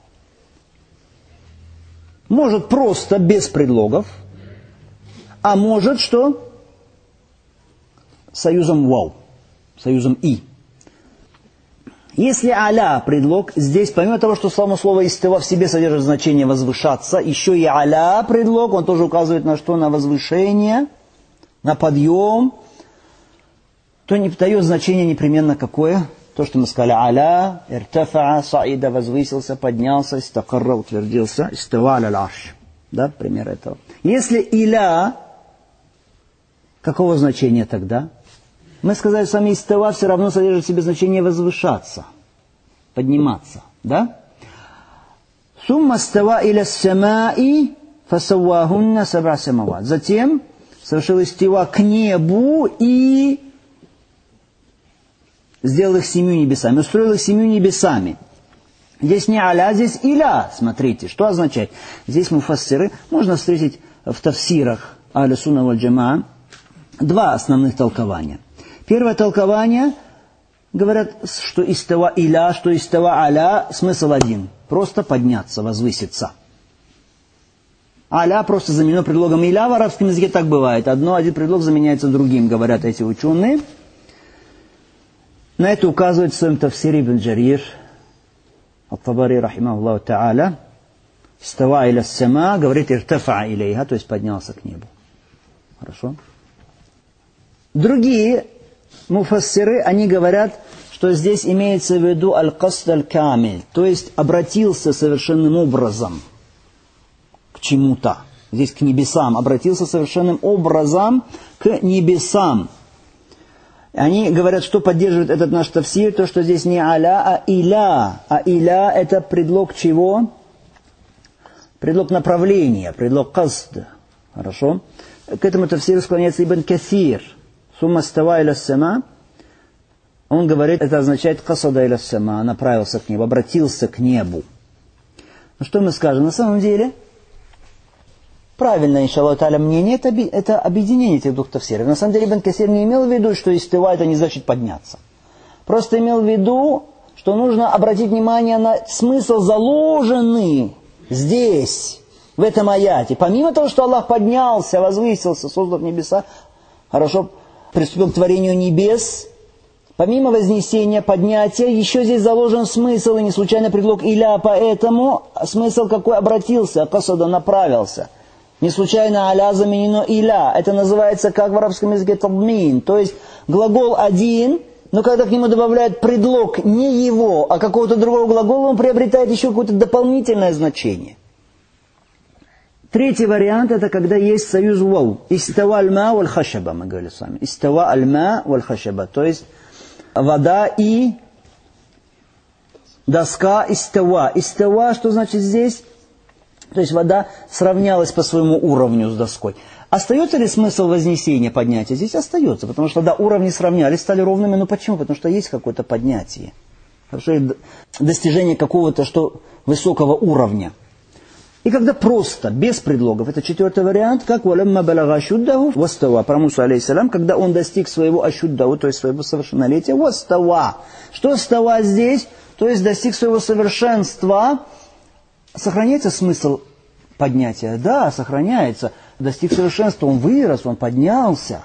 Может просто без предлогов, а может что? Союзом вау. союзом «и». Если аля предлог, здесь помимо того, что само слово истива в себе содержит значение возвышаться, еще и аля предлог, он тоже указывает на что? На возвышение, на подъем, то не дает значение непременно какое? То, что мы сказали, аля, иртафа, саида, возвысился, поднялся, истакарра, утвердился, истива аля л'арш. Да, пример этого. Если иля, какого значения тогда? Мы сказали, сами истива все равно содержит в себе значение возвышаться, подниматься, да? Сумма става иля самаи фасавахунна саб'a самават. Затем совершил истива к небу и сделал их 7 небесами, устроил их 7 небесами. Здесь не аля, здесь иля. Смотрите, что означает? Здесь муфассиры, можно встретить в тафсирах Ахлю Сунна валь Джамаа 2 основных толкования. Первое толкование, говорят, что истава иля, что истава аля, смысл один. Просто подняться, возвыситься. Аля просто заменено предлогом иля, в арабском языке так бывает. Один предлог заменяется другим, говорят эти ученые. На это указывает в своем тафсире Ибн Джарир, Ат-Табари, рахимахуллаху та'аля, истава иля сама, говорит иртафа илейха, то есть поднялся к небу. Хорошо? Другие муфассиры, они говорят, что здесь имеется в виду аль-касд аль-камиль, то есть обратился совершенным образом к чему-то. Здесь к небесам. Обратился совершенным образом к небесам. Они говорят, что поддерживает этот наш тафсир, то, что здесь не аля, а иля. А иля это предлог чего? Предлог направления, предлог касд. Хорошо? К этому тафсиру склоняется Ибн Кассир. Сумма става иля сама. Он говорит, это означает касада иля сама, направился к небу, обратился к небу. Ну что мы скажем? На самом деле, правильно, иншаллаху та'аля, мнение, это объединение этих 2 тафсиров. На самом деле, Ибн Кассир не имел в виду, что истива это не значит подняться. Просто имел в виду, что нужно обратить внимание на смысл, заложенный здесь, в этом аяте. Помимо того, что Аллах поднялся, возвысился, создав небеса, хорошо, приступил к творению небес, помимо вознесения, поднятия, еще здесь заложен смысл, и не случайно предлог иля, поэтому смысл какой? Обратился, касада, направился. Не случайно аля заменено иля. Это называется, как в арабском языке, тадмин. То есть глагол один, но когда к нему добавляют предлог не его, а какого-то другого глагола, он приобретает еще какое-то дополнительное значение. Третий вариант, это когда есть союз вау. Истава аль-ма валь-хашаба, мы говорили с вами. Истава аль-ма валь-хашаба. То есть вода и доска истава. Истава, что значит здесь? То есть вода сравнялась по своему уровню с доской. Остается ли смысл вознесения, поднятия? Здесь остается, потому что да, уровни сравнялись, стали ровными. Но почему? Потому что есть какое-то поднятие. Хорошо, достижение какого-то высокого уровня. И когда просто, без предлогов, это 4-й вариант, как «Валямма балага ашуддаху вастава», про Мусу алейхиссалям, когда он достиг своего ашуддаху, то есть своего совершеннолетия, вастава. Что става здесь? То есть достиг своего совершенства. Сохраняется смысл поднятия? Да, сохраняется. Достиг совершенства, он вырос, он поднялся.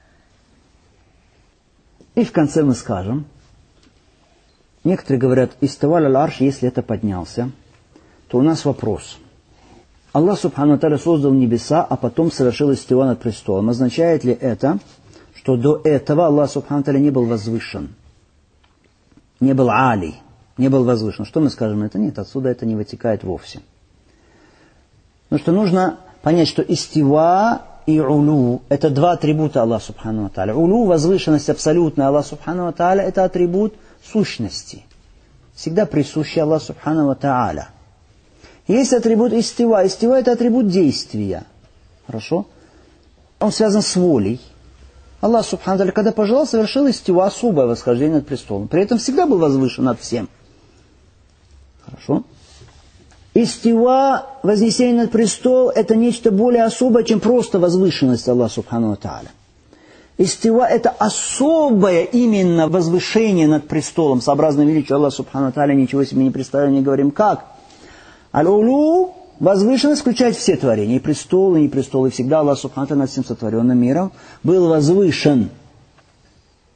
И в конце мы скажем, некоторые говорят, «Истава аль-арш», если это поднялся, то у нас вопрос. Аллах Субхану Тааля создал небеса, а потом совершил истива над престолом. Означает ли это, что до этого Аллах Субхану Тааля не был возвышен? Не был али, не был возвышен. Что мы скажем? Это нет, отсюда это не вытекает вовсе. Потому что нужно понять, что истива и улу – это 2 атрибута Аллаха Субхану Тааля. Улу, возвышенность абсолютная Аллаха Субхану Тааля, это атрибут сущности. Всегда присущий Аллаху Субхану Тааля. Есть атрибут истива. Истива – это атрибут действия. Хорошо? Он связан с волей. Аллах Субхану Тааля, когда пожелал, совершил истива, особое восхождение над престолом. При этом всегда был возвышен над всем. Хорошо? Истива, вознесение над престол, это нечто более особое, чем просто возвышенность Аллаха Субхану Тааля. Истива – это особое именно возвышение над престолом, сообразно величию Аллаха Субхану Тааля, ничего себе не представляем, не говорим как. Аль-улу, возвышенность, включает все творения, и престолы, и не престолы. Всегда Аллах Субхану Тааля над всем сотворенным миром был возвышен.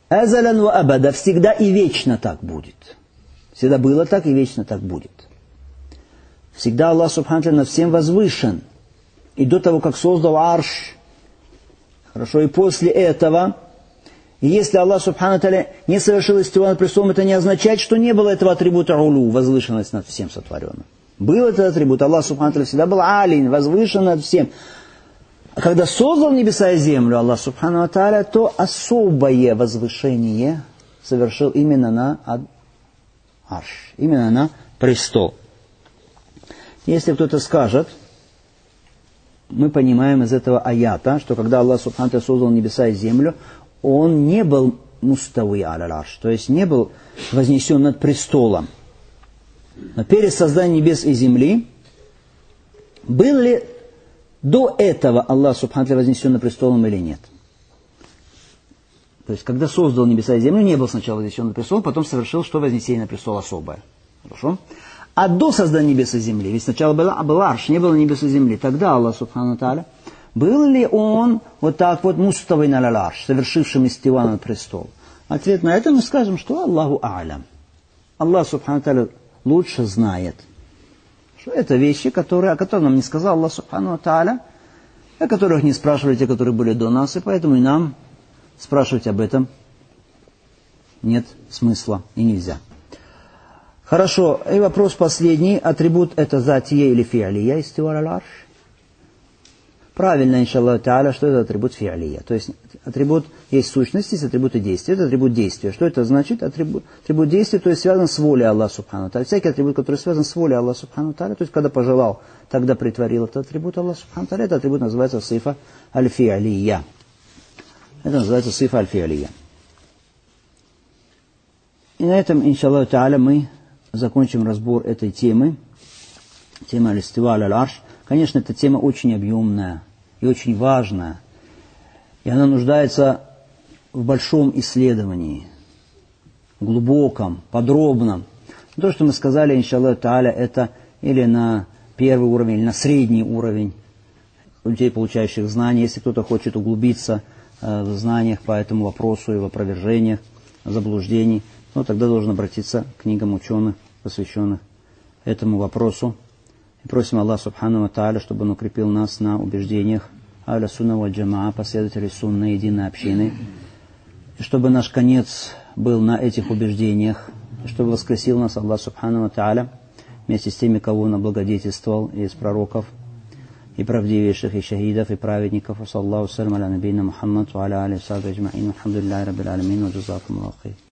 Азалян ва абада, всегда и вечно так будет. Всегда было так и вечно так будет. Всегда Аллах Субхану ва Тааля над всем возвышен. И до того, как создал арш, хорошо, и после этого, и если Аллах Субхану ва Тааля не совершил истива над престолом, это не означает, что не было этого атрибута улу, возвышенность над всем сотворенным. Был этот атрибут, Аллах Субхану ва Тааля всегда был алин, возвышен над всем. А когда создал небеса и землю, Аллах Субхану ва Тааля, то особое возвышение совершил именно на арш, именно на престол. Если кто-то скажет, мы понимаем из этого аята, что когда Аллах Субхану ва Тааля создал небеса и землю, Он не был мустауи аль арш, то есть не был вознесен над престолом. Но перед созданием небес и земли, был ли до этого Аллах Субхану ва Тааля вознесен над престолом или нет? То есть, когда создал небеса и землю, не был сначала вознесен над престолом, потом совершил, что вознесение на престол особое. Хорошо? А до создания небес и земли, ведь сначала был арш, не было небес и земли, тогда Аллах Субхану ва Тааля, был ли он вот так вот муставин аль арш, совершившим истива над престол? Ответ на это мы скажем, что Аллаху а'лям. Аллах Субхану ва Тааля лучше знает. Что это вещи, о которых нам не сказал Аллах Субхану ва Тааля, о которых не спрашивали те, которые были до нас, и поэтому и нам спрашивать об этом нет смысла и нельзя. Хорошо, и вопрос последний. Атрибут это затия или фи'алия, истива аль арш? Правильно, иншаллаху та'аля, что это атрибут фи'алия. То есть атрибут есть сущность, есть атрибуты действия. Это атрибут действия. Что это значит? Атрибут действия, то есть связан с волей Аллаха Субхану ва Тааля. Всякий атрибут, который связан с волей Аллаха Субхану ва Тааля, то есть когда пожелал, тогда притворил этот атрибут Аллаха Субхану ва Тааля, этот атрибут называется сифа аль-фи'алия. Это называется сифа аль-фи'алия. И на этом, иншаллаху та'аля, мы закончим разбор этой темы. Тема аль-истива аль-арш. Конечно, эта тема очень объемная и очень важная. И она нуждается в большом исследовании, глубоком, подробном. То, что мы сказали, иншаллаху та'аля, это или на первый уровень, или на средний уровень людей, получающих знания. Если кто-то хочет углубиться в знаниях по этому вопросу и в опровержениях заблуждений, то тогда должен обратиться к книгам ученых, посвященных этому вопросу. И просим Аллаха Субхану ва Тааля, чтобы Он укрепил нас на убеждениях ахля сунна валь джамаа, последователей сунны, единой общины. И чтобы наш конец был на этих убеждениях. И чтобы воскресил нас Аллах Субхану ва Тааля вместе с теми, кого Он облагодетельствовал из пророков, и правдивейших, и шахидов, и праведников. Саллаху салям аля набийна Мухаммад, ва аля алейхи ва сахбихи аджмаин. Алхамдулиллахи раббил аламин, ва джазакумуллаху хайр.